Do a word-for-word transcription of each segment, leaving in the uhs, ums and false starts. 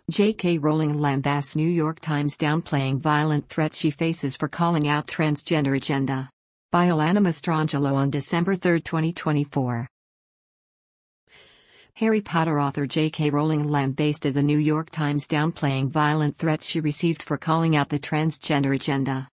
J K. Rowling lambasts New York Times downplaying violent threats she faces for calling out transgender agenda. By Alanna Mastrangelo on December third, twenty twenty-four. Harry Potter author J K. Rowling lambasted the New York Times downplaying violent threats she received for calling out the transgender agenda.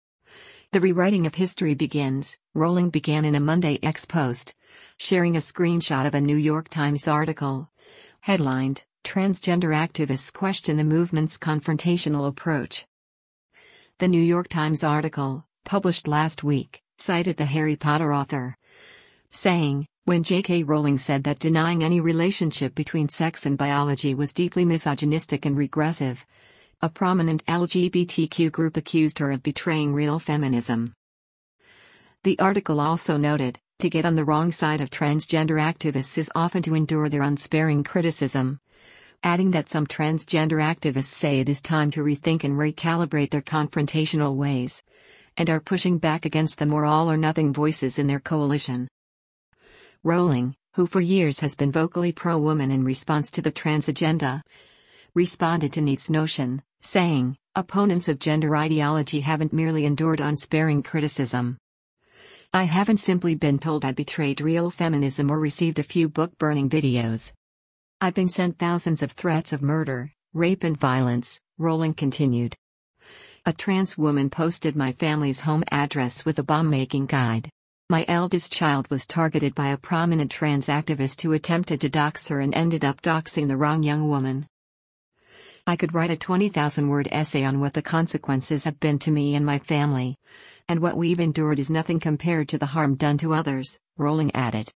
The rewriting of history begins, Rowling began in a Monday X post, sharing a screenshot of a New York Times article, headlined, "Transgender Activists Question the Movement's Confrontational Approach." The New York Times article, published last week, cited the Harry Potter author, saying, "When J K. Rowling said that denying any relationship between sex and biology was deeply misogynistic and regressive, a prominent L G B T Q group accused her of betraying real feminism." The article also noted, to get on the wrong side of transgender activists is often to endure their unsparing criticism, adding that some transgender activists say it is time to rethink and recalibrate their confrontational ways, and are pushing back against the more all-or-nothing voices in their coalition. Rowling, who for years has been vocally pro-woman in response to the trans agenda, responded to Neat's notion, saying, "Opponents of gender ideology haven't merely endured unsparing criticism. I haven't simply been told I betrayed real feminism or received a few book-burning videos. I've been sent thousands of threats of murder, rape and violence," Rowling continued. "A trans woman posted my family's home address with a bomb-making guide. My eldest child was targeted by a prominent trans activist who attempted to dox her and ended up doxing the wrong young woman. I could write a twenty thousand word essay on what the consequences have been to me and my family, and what we've endured is nothing compared to the harm done to others," Rowling added.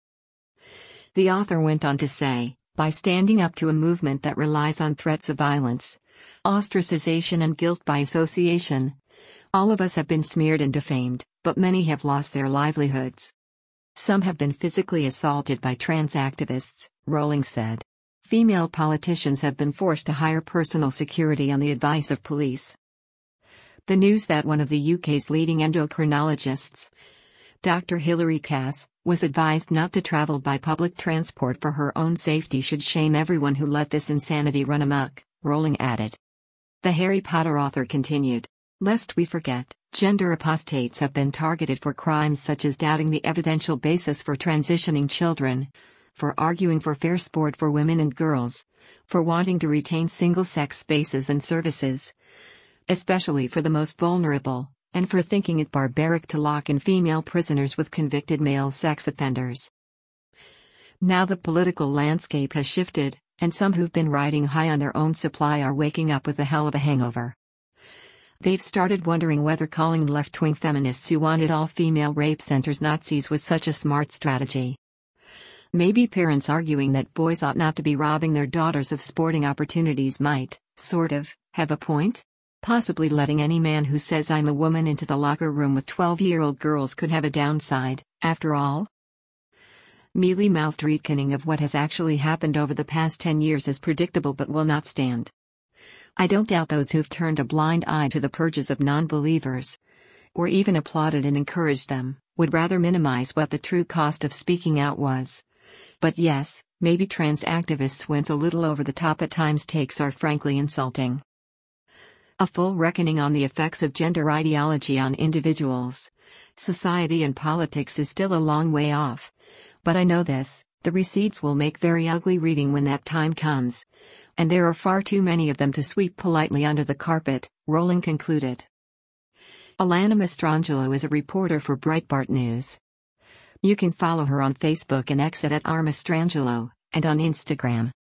The author went on to say, "By standing up to a movement that relies on threats of violence, ostracization and guilt by association, all of us have been smeared and defamed, but many have lost their livelihoods. Some have been physically assaulted by trans activists," Rowling said. "Female politicians have been forced to hire personal security on the advice of police." The news that one of the U K's leading endocrinologists, Doctor Hilary Cass, was advised not to travel by public transport for her own safety should shame everyone who let this insanity run amok, Rowling added. The Harry Potter author continued, "Lest we forget, gender apostates have been targeted for crimes such as doubting the evidential basis for transitioning children, for arguing for fair sport for women and girls, for wanting to retain single-sex spaces and services, especially for the most vulnerable, and for thinking it barbaric to lock in female prisoners with convicted male sex offenders." Now the political landscape has shifted, and some who've been riding high on their own supply are waking up with a hell of a hangover. They've started wondering whether calling left-wing feminists who wanted all-female rape centers Nazis was such a smart strategy. Maybe parents arguing that boys ought not to be robbing their daughters of sporting opportunities might, sort of, have a point? Possibly letting any man who says "I'm a woman" into the locker room with twelve-year-old girls could have a downside, after all. Mealy-mouthed retconning of what has actually happened over the past ten years is predictable but will not stand. I don't doubt those who've turned a blind eye to the purges of non-believers, or even applauded and encouraged them, would rather minimize what the true cost of speaking out was. But yes, maybe trans activists went a little over the top at times. Takes are frankly insulting. A full reckoning on the effects of gender ideology on individuals, society and politics is still a long way off. But I know this, the receipts will make very ugly reading when that time comes. And there are far too many of them to sweep politely under the carpet, Rowling concluded. Alanna Mastrangelo is a reporter for Breitbart News. You can follow her on Facebook and X at R Mastrangelo, and on Instagram.